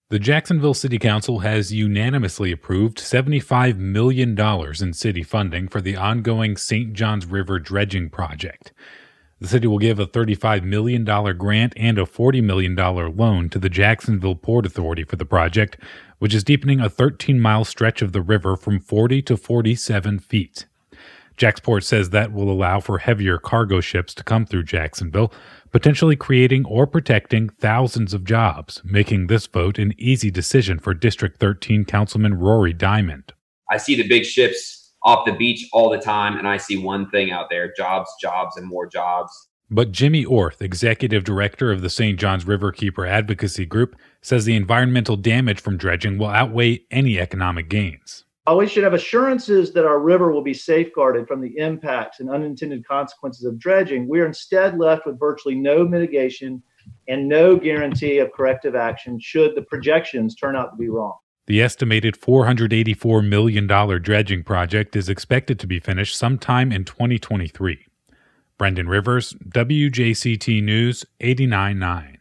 The Jacksonville City Council has unanimously approved $75 million in city funding for the ongoing St. Johns River dredging project. The city will give a $35 million grant and a $40 million loan to the Jacksonville Port Authority for the project, which is deepening a 13-mile stretch of the river from 40 to 47 feet. Jacksport says that will allow for heavier cargo ships to come through Jacksonville, potentially creating or protecting thousands of jobs, making this vote an easy decision for District 13 Councilman Rory Diamond. I see the big ships off the beach all the time, and I see one thing out there: jobs, jobs, and more jobs. But Jimmy Orth, executive director of the St. Johns Riverkeeper Advocacy Group, says the environmental damage from dredging will outweigh any economic gains. We should have assurances that our river will be safeguarded from the impacts and unintended consequences of dredging. We are instead left with virtually no mitigation and no guarantee of corrective action should the projections turn out to be wrong. The estimated $484 million dredging project is expected to be finished sometime in 2023. Brendan Rivers, WJCT News 89.9.